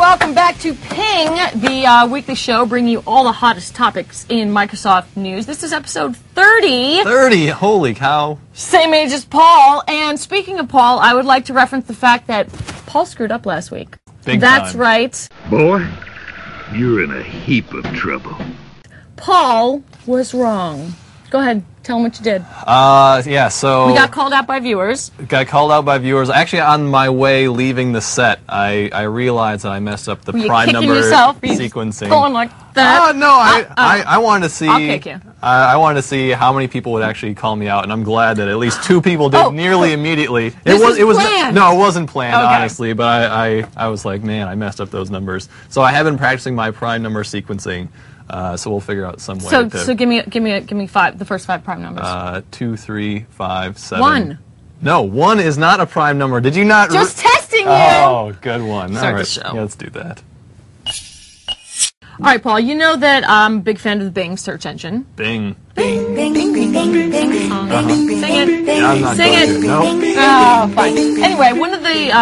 welcome back to Ping, the weekly show bringing you all the hottest topics in Microsoft news. This is episode 30. 30, holy cow. Same age as Paul. And speaking of Paul, I would like to reference the fact that Paul screwed up last week. That's right. Boy, you're in a heap of trouble. Paul was wrong. Go ahead, tell him what you did. Yeah, so... We got called out by viewers. Actually, on my way leaving the set, I realized that I messed up the prime number sequencing. Going like that? No, I wanted to see... I'll kick you. I wanted to see how many people would actually call me out, and I'm glad that at least 2 people did nearly immediately. It was planned. No, it wasn't planned, okay. Honestly, but I was like, man, I messed up those numbers. So I have been practicing my prime number sequencing. So we'll figure out some way. So give me five, the first 5 prime numbers. 2, 3, 5, 7. 1. No, 1 is not a prime number. Did you not? Just testing you. Oh, good one. Start all right, the show. Yeah, let's do that. All right, Paul. You know that I'm a big fan of the Bing search engine. Bing. Bing, Bing, Bing, Bing, Bing, Bing, Bing. Sing it. Yeah, I'm not Sing going it. to. No. Oh, fine. Anyway, one of the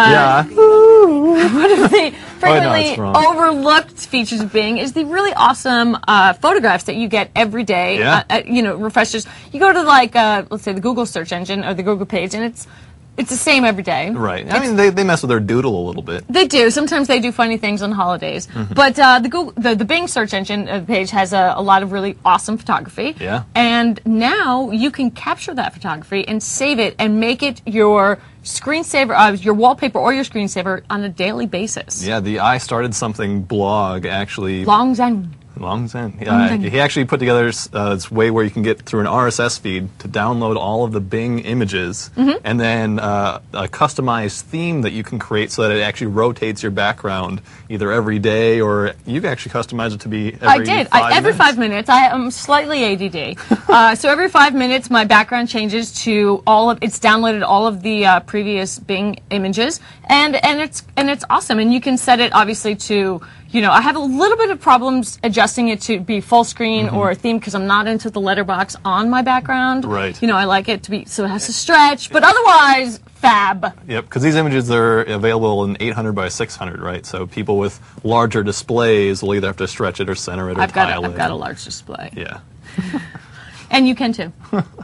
frequently overlooked features of Bing is the really awesome photographs that you get every day. Yeah. Refreshers. You go to let's say the Google search engine or the Google page, and it's the same every day. Right. I mean, they mess with their doodle a little bit. They do. Sometimes they do funny things on holidays. Mm-hmm. But the Bing search engine page has a lot of really awesome photography. Yeah. And now you can capture that photography and save it and make it your screensaver, your wallpaper or your screensaver on a daily basis. Yeah, the I Started Something blog actually... Long Zen. He actually put together this way where you can get through an RSS feed to download all of the Bing images, and then a customized theme that you can create so that it actually rotates your background either every day or you can actually customize it to be every 5 minutes. Every 5 minutes. I am slightly ADD. So every 5 minutes my background changes to it's downloaded all of the previous Bing images, and it's awesome. And you can set it obviously to... I have a little bit of problems adjusting it to be full screen or a theme because I'm not into the letterbox on my background. Right. I like it to be, so it has to stretch, but otherwise, fab. Yep, because these images are available in 800 by 600, right? So people with larger displays will either have to stretch it or center it or tile it. I've got a large display. Yeah. And you can too.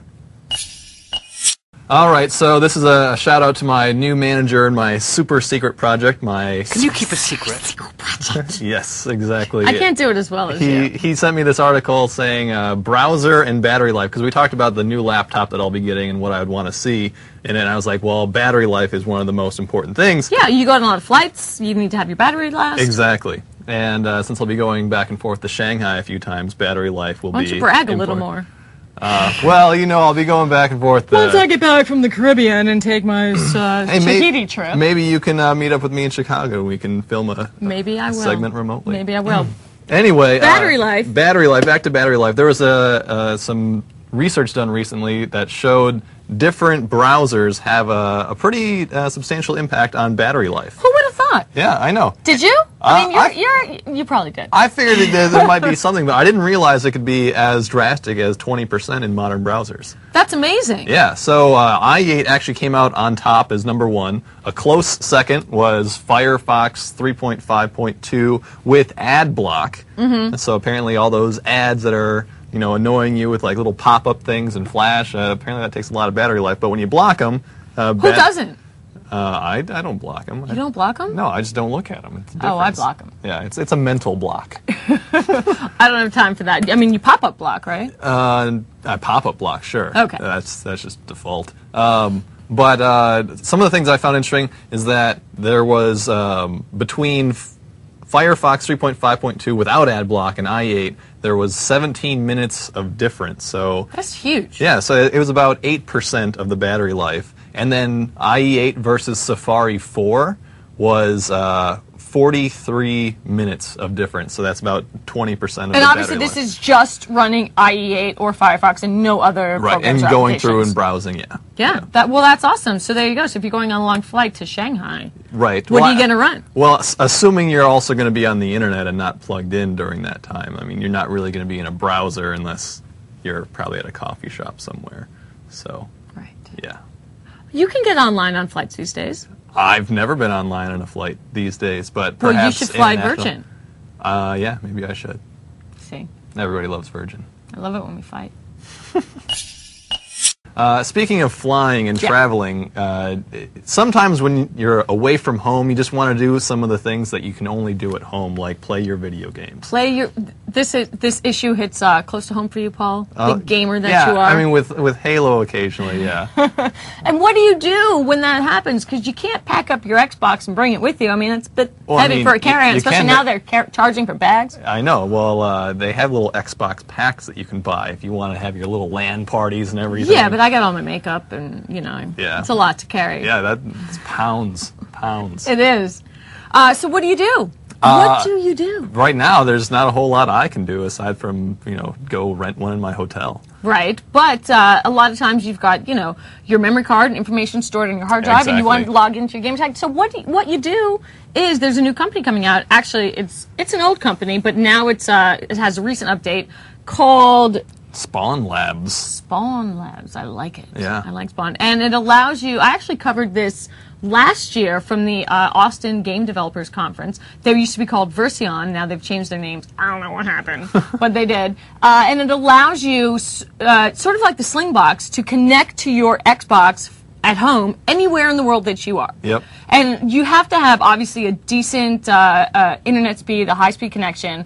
All right, so this is a shout out to my new manager in my super secret project. Can you keep a secret? Secret project. Yes, exactly. I can't do it as well as you. He sent me this article saying browser and battery life, because we talked about the new laptop that I'll be getting and what I would want to see. And then I was like, well, battery life is one of the most important things. Yeah, you go on a lot of flights, you need to have your battery last. Exactly. And since I'll be going back and forth to Shanghai a few times, battery life will be Why don't you brag a little more? Well, I'll be going back and forth. Once I get back from the Caribbean and take my Tahiti trip. Maybe you can meet up with me in Chicago. We can film a segment remotely. Maybe I will. Anyway, battery life. Back to battery life. There was some research done recently that showed different browsers have a pretty substantial impact on battery life. Who would have thought? Yeah, I know. Did you? You probably did. I figured there might be something, but I didn't realize it could be as drastic as 20% in modern browsers. That's amazing. Yeah, so i8 actually came out on top as number 1. A close second was Firefox 3.5.2 with ad block. And so apparently all those ads that are annoying you with like little pop-up things and flash, apparently that takes a lot of battery life. But when you block them... Who doesn't? I don't block them. You don't block them? No, I just don't look at them. It's a difference. Oh, I block them. Yeah, it's a mental block. I don't have time for that. I mean, you pop-up block, right? I pop-up block, sure. Okay. That's just default. But some of the things I found interesting is that there was between Firefox 3.5.2 without ad block and i8, there was 17 minutes of difference. So that's huge. Yeah, so it was about 8% of the battery life. And then IE8 versus Safari 4 was 43 minutes of difference. So that's about 20% of the battery life. And obviously this is just running IE8 or Firefox and no other programs and or going through and applications. browsing, yeah. Yeah, that's awesome. So there you go. So if you're going on a long flight to Shanghai, right. What are you going to run? Well, assuming you're also going to be on the internet and not plugged in during that time. I mean, you're not really going to be in a browser unless you're probably at a coffee shop somewhere. So, right. Yeah. You can get online on flights these days. I've never been online on a flight these days, but Well, perhaps you should fly international- Virgin. Yeah, maybe I should. See, Everybody loves Virgin. I love it when we fight. Speaking of flying and Yeah. traveling, sometimes when you're away from home, you just want to do some of the things that you can only do at home, like play your video games. This issue hits close to home for you, Paul. Big gamer that yeah, you are. I mean, with Halo occasionally, yeah. And what do you do when that happens? Because you can't pack up your Xbox and bring it with you. I mean, it's a bit heavy for a carry-on, you especially can- now they're charging for bags. I know. Well, they have little Xbox packs that you can buy if you want to have your little LAN parties and everything. Yeah, but I got all my makeup, and Yeah. it's a lot to carry. Yeah, that's pounds. It is. So what do you do? What do you do? Right now, there's not a whole lot I can do aside from, go rent one in my hotel. Right, but a lot of times you've got, your memory card and information stored on your hard drive, and you want to Exactly. log into your game tag. So what you do is there's a new company coming out. Actually, it's an old company, but now it has a recent update called Spawn Labs. Spawn Labs. I like it. Yeah. I like Spawn, and it allows you. I actually covered this last year from the Austin Game Developers Conference. They used to be called Version. Now they've changed their names. I don't know what happened, but they did. And it allows you, sort of like the Slingbox, to connect to your Xbox at home anywhere in the world that you are. Yep. And you have to have obviously a decent internet speed, a high-speed connection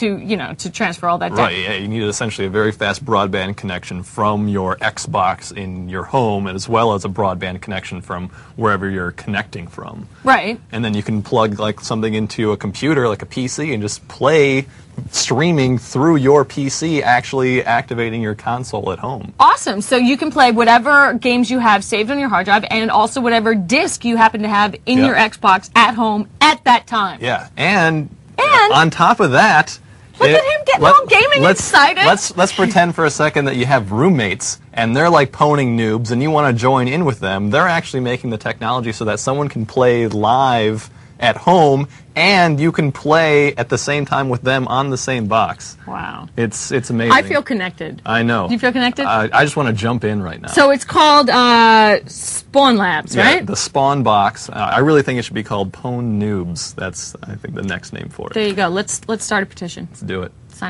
to transfer all that data. Right, yeah, you need essentially a very fast broadband connection from your Xbox in your home, as well as a broadband connection from wherever you're connecting from. Right. And then you can plug like something into a computer, like a PC, and just play streaming through your PC, actually activating your console at home. Awesome. So you can play whatever games you have saved on your hard drive, and also whatever disc you happen to have in Yep. your Xbox at home at that time. Yeah, and And- on top of that, Look at him getting all gaming excited. Let's pretend for a second that you have roommates and they're like pwning noobs, and you want to join in with them. They're actually making the technology so that someone can play live at home, and you can play at the same time with them on the same box. Wow. It's amazing. I feel connected. I know. Do you feel connected? I just want to jump in right now. So it's called Spawn Labs, Yeah, right? the Spawn Box. I really think it should be called Pwn Noobs. That's, I think, the next name for it. There you go. Let's start a petition. Let's do it. Sign.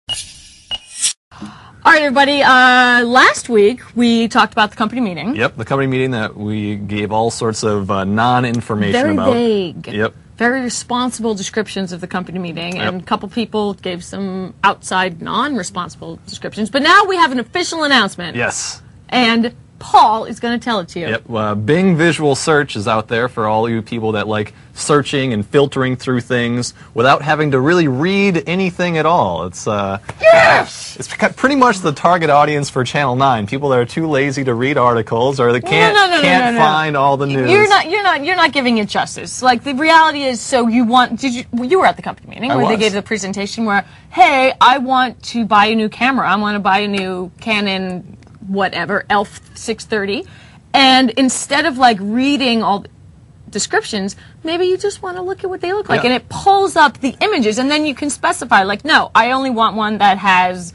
All right, everybody. Last week we talked about the company meeting. Yep, the company meeting that we gave all sorts of non-information Very about. vague. Yep. Very responsible descriptions of the company meeting, and a couple people gave some outside non-responsible descriptions. But now we have an official announcement. Yes. And Paul is going to tell it to you. Yep. Bing Visual Search is out there for all you people that like searching and filtering through things without having to really read anything at all. It's Yes! it's pretty much the target audience for Channel 9. People that are too lazy to read articles or that can't No. find all the news. You're not giving it justice. Like, the reality is, so you were at the company meeting where they was. gave the presentation where, hey, I want to buy a new camera. I want to buy a new Canon whatever, ELPH 630. And instead of like reading all the descriptions, maybe you just want to look at what they look like, Yeah. and it pulls up the images, and then you can specify, like, no, I only want one that has,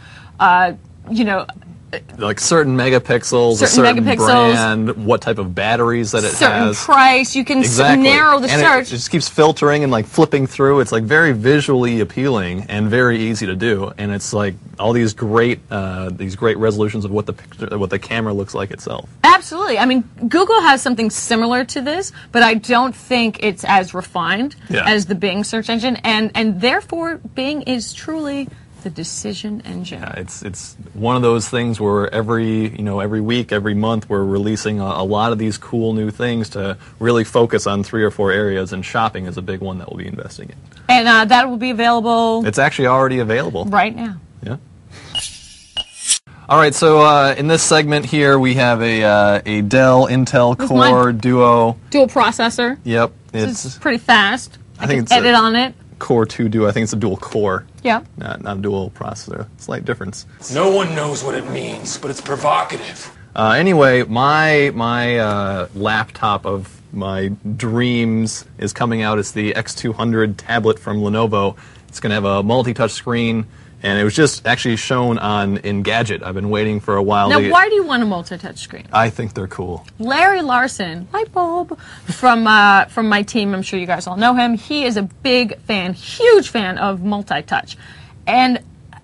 like certain megapixels, a Certain certain megapixels. brand, what type of batteries that it certain has. price. You can Exactly. narrow the and search. It just keeps filtering and like flipping through. It's like very visually appealing and very easy to do. And it's like all these great resolutions of what the picture, what the camera looks like itself. Absolutely. I mean, Google has something similar to this, but I don't think it's as refined Yeah. as the Bing search engine, and therefore Bing is truly the decision engine. It's one of those things where every week, every month, we're releasing a lot of these cool new things to really focus on 3 or 4 areas, and shopping is a big one that we'll be investing in. And that will be available It's actually already available. right now. Yeah. All right, so in this segment here, we have a Dell Intel This is Core mine. Duo. Dual processor. Yep, This is it's pretty fast. I think can it's edit on it. Core 2 Duo. I think it's a dual core, Yeah. not a dual processor. Slight difference. No one knows what it means, but it's provocative. Anyway, my laptop of my dreams is coming out. It's the X200 tablet from Lenovo. It's going to have a multi-touch screen. And it was just actually shown on Engadget. I've been waiting for a while. Now, why do you want a multi-touch screen? I think they're cool. Larry Larson, light bulb, from my team, I'm sure you guys all know him. He is a big fan, huge fan of multi-touch. And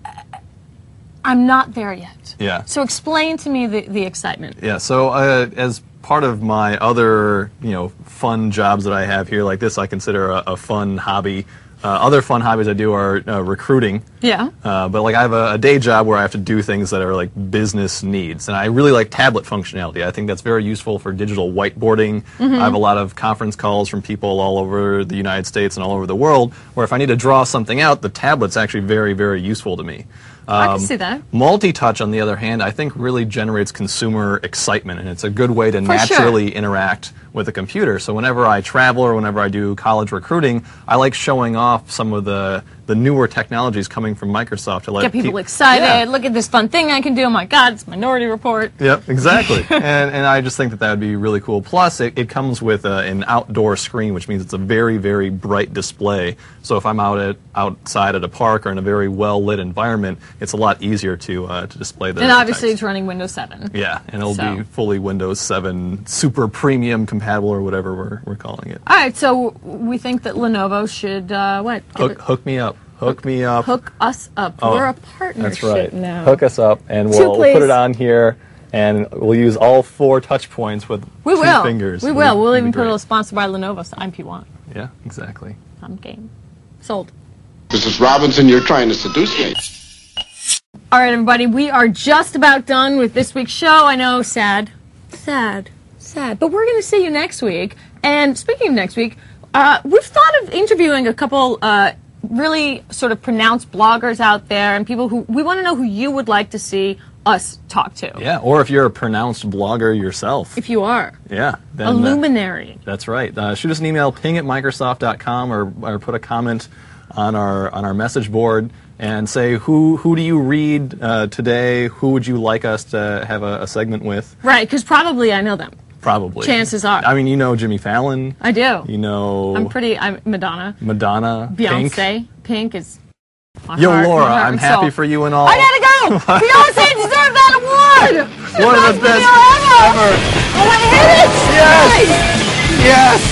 I'm not there yet. Yeah. So explain to me the excitement. Yeah, so as part of my other, fun jobs that I have here, like this I consider a fun hobby. Other fun hobbies I do are recruiting. Yeah. But like I have a day job where I have to do things that are like business needs, and I really like tablet functionality. I think that's very useful for digital whiteboarding. I have a lot of conference calls from people all over the United States and all over the world, where if I need to draw something out, the tablet's actually very, very useful to me. I can see that. Multi-touch, on the other hand, I think really generates consumer excitement, and it's a good way to naturally interact with a computer. So whenever I travel or whenever I do college recruiting, I like showing off some of the newer technologies coming from Microsoft to let get people excited. Yeah. Look at this fun thing I can do. Oh my God, it's Minority Report. Yep, exactly. and I just think that would be really cool. Plus, it comes with an outdoor screen, which means it's a very, very bright display. So if I'm outside at a park or in a very well-lit environment, it's a lot easier to display the And obviously text. it's running Windows 7. Yeah, and it'll be fully Windows 7 super premium compatible or whatever we're calling it. All right, so we think that Lenovo should, what? Hook me up. Hook me up. Hook us up. Oh, We're a partnership That's right. now. Hook us up, and we'll put it on here, and we'll use all 4 touch points with two fingers. We will. We'll even put a sponsored by Lenovo, so MP1. Yeah, exactly. I'm game. Sold. Mrs. Robinson, you're trying to seduce me. All right, everybody, we are just about done with this week's show. I know, sad. But we're going to see you next week. And speaking of next week, we've thought of interviewing a couple really sort of pronounced bloggers out there and people who we want to know who you would like to see us talk to. Yeah, or if you're a pronounced blogger yourself. If you are. Yeah. Then, a luminary. That's right. Shoot us an email, ping@microsoft.com, or put a comment on our message board and say who do you read today, who would you like us to have a segment with. Right, because probably I know them. Probably. Chances are. I mean, you know Jimmy Fallon. I do. You know... I'm Madonna. Beyonce. Pink is my Yo, heart, Laura, my heart I'm and happy soul. for you and all. I gotta go! Beyonce deserved that award! One of the best video ever! Oh, I hit it! Yes! Yes!